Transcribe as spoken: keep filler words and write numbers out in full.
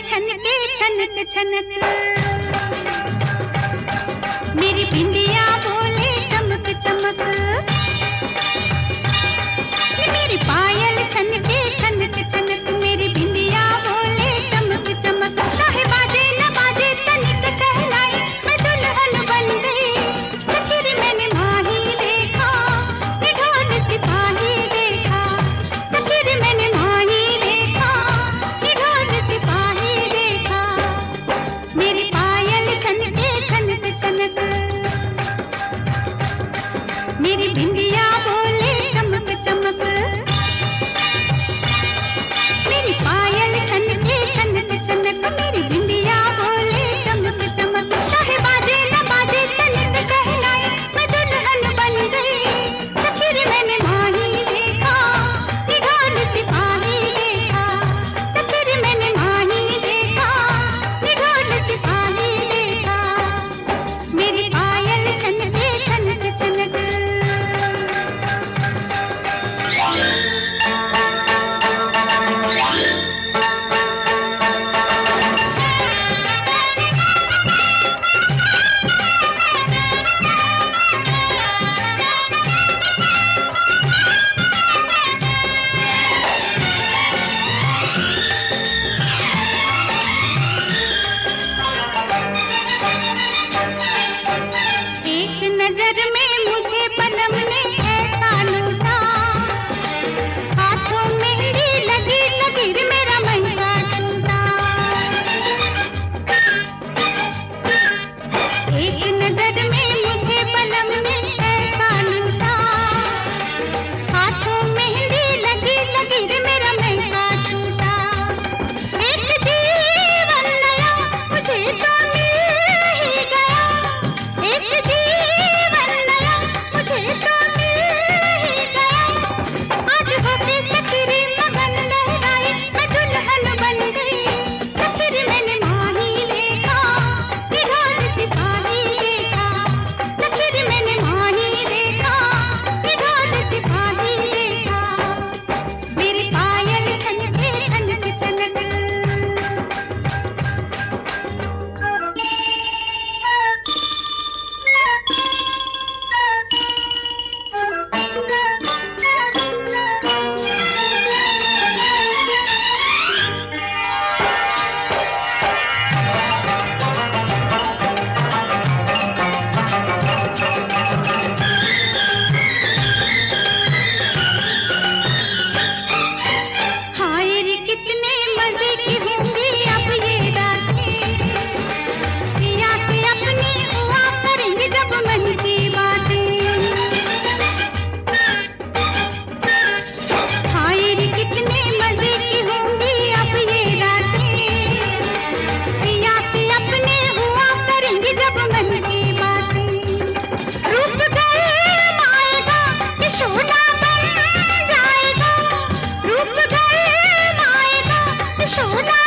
छनके छनक छनक, मेरी बिंदिया बोले चमक चमक, मेरी पायल छनके छनक छनक, मेरी बिंदिया बोले चमक चमक। चाहे बाजे न बाजे तनिक शहनाई, मैं दुल्हन बन गई। फिर मैंने माही देखा, ये ढोल सिपाही देखा। फिर मैंने माही देखा, ये ढोल सिपाही देखा। मेरी पायल छनके छनक छनक, मेरी बिंदिया बोले चमक चमक, मेरी पायल छनके छनक छनक, मेरी बिंदिया बोले चमक चमक। चाहे बाजे न बाजे तनिक शहनाई, मैं दुल्हन बन गई। फिर मैंने माही देखा, ये ढोल सिपाही देखा। फिर मैंने माही देखा, ये ढोल सिपाही देखा। मेरी पायल छनके छनक छनक। एक नजर में मुझे पलम ने ऐसा लूटा, हाथों मेरी लगी लगी मेरा मन का टूटा। एक नजर में मुझे पलम ने ऐसा लूटा, हाथों मेरी लगी लगी मेरा मन का टूटा। एक जीवन नया मुझे तो मिल ही गया, एक जीवन नया मुझे तो मिल ही गया। आज होके सफरी मगन लहराई, मैं दुल्हन बन गई। फिर मैंने माही देखा, ये ढोल सिपाही देखा। फिर मैंने माही देखा, ये ढोल सिपाही देखा। मेरी पायल छनके छनक छनक। हाय रे कितने मजे की होंगी अब ये रातें, पिया से अपनी हुआ करेंगे जब मन की बातें। हाय रे कितने मजे की होंगी अब ये रातें, पिया से अपने हुआ करेंगे जब मन की बातें। रूप गरमाएगा कि शोला बन जाएगा, रूप गरमाएगा कि शोला